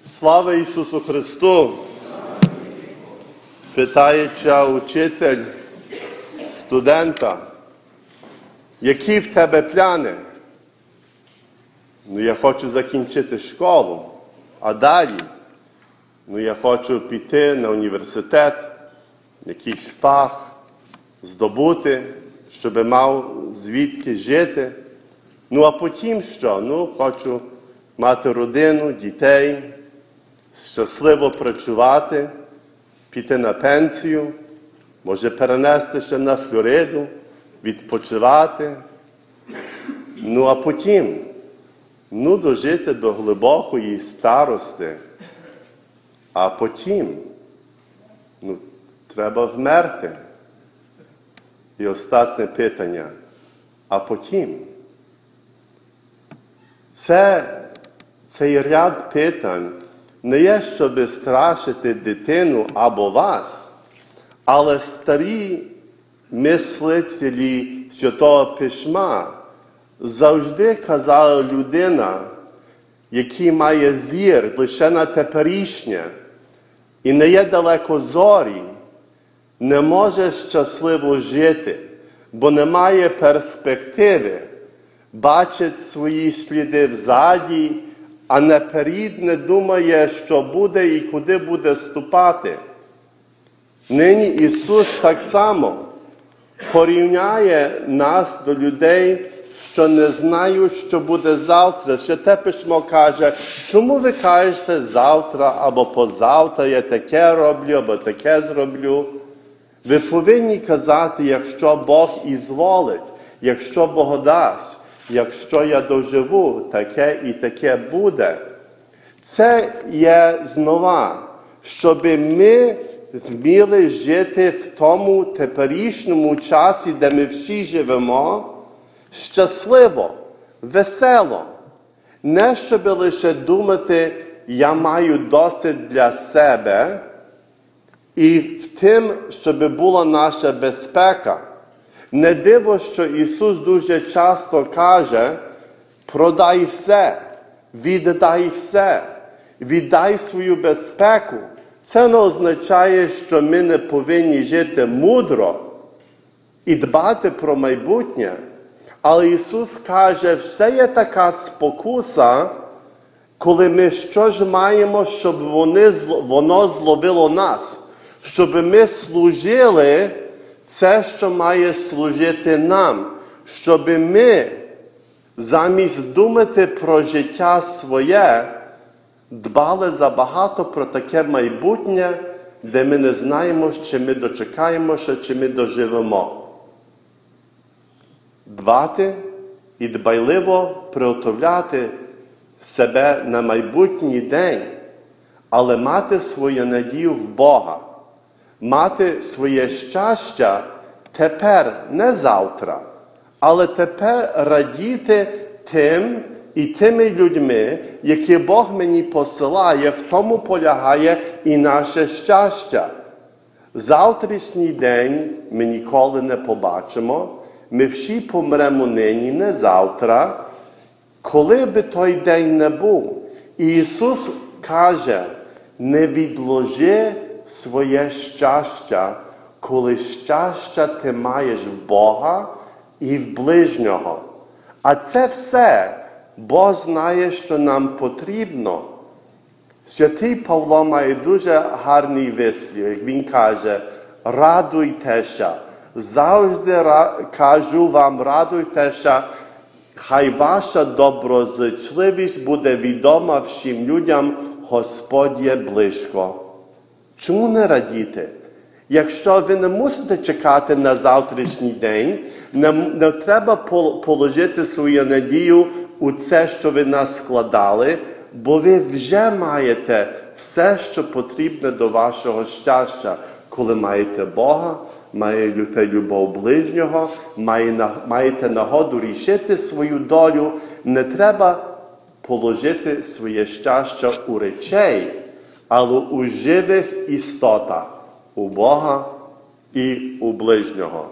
Слава Ісусу Христу! Питається учитель студента, які в тебе плани? Я хочу закінчити школу, а далі? Я хочу піти на університет, якийсь фах здобути, щоб мав звідки жити. А потім що? Хочу мати родину, дітей, щасливо працювати, піти на пенсію, може перенести ще на Флориду, відпочивати. А потім, дожити до глибокої старості. А потім, треба вмерти. І останнє питання. А потім? Цей ряд питань не є, щоб страшити дитину або вас, але старі мислителі Святого Письма завжди казали, людина, який має зір лише на теперішнє і не є далекозорий, не може щасливо жити, бо не має перспективи, бачить свої сліди взаді, а наперед не думає, що буде і куди буде ступати. Нині Ісус так само порівняє нас до людей, що не знають, що буде завтра. Святе Письмо каже, чому ви кажете завтра або позавтра, я таке роблю, або таке зроблю. Ви повинні казати, якщо Бог ізволить, якщо Бог дасть, якщо я доживу, таке і таке буде. Це є знову, щоб ми вміли жити в тому теперішньому часі, де ми всі живемо, щасливо, весело. Не щоб лише думати, я маю досить для себе, і в тим, щоб була наша безпека. Не диво, що Ісус дуже часто каже, продай все, віддай все, віддай свою безпеку. Це не означає, що ми не повинні жити мудро і дбати про майбутнє. Але Ісус каже, все є така спокуса, коли ми що ж маємо, щоб воно зловило нас, щоб ми служили це, що має служити нам, щоб ми, замість думати про життя своє, дбали забагато про таке майбутнє, де ми не знаємо, чи ми дочекаємося, чи ми доживемо. Дбати і дбайливо приготовляти себе на майбутній день, але мати свою надію в Бога. Мати своє щастя тепер, не завтра, але тепер радіти тим і тими людьми, які Бог мені посилає, в тому полягає і наше щастя. Завтрашній день ми ніколи не побачимо, ми всі помремо нині, не завтра, коли би той день не був. І Ісус каже, не відложи своє щастя, коли щастя ти маєш в Бога і в ближнього. А це все Бог знає, що нам потрібно. Святий Павло має дуже гарний вислів, як він каже, радуйтеся. Завжди кажу вам, радуйтеся, хай ваша доброзичливість буде відома всім людям, Господь є близько. Чому не радіти? Якщо ви не мусите чекати на завтрашній день, не треба положити свою надію у це, що ви нас складали, бо ви вже маєте все, що потрібне до вашого щастя. Коли маєте Бога, маєте любов ближнього, маєте нагоду рішити свою долю, не треба положити своє щастя у речей, але у живих істотах, у Бога і у ближнього.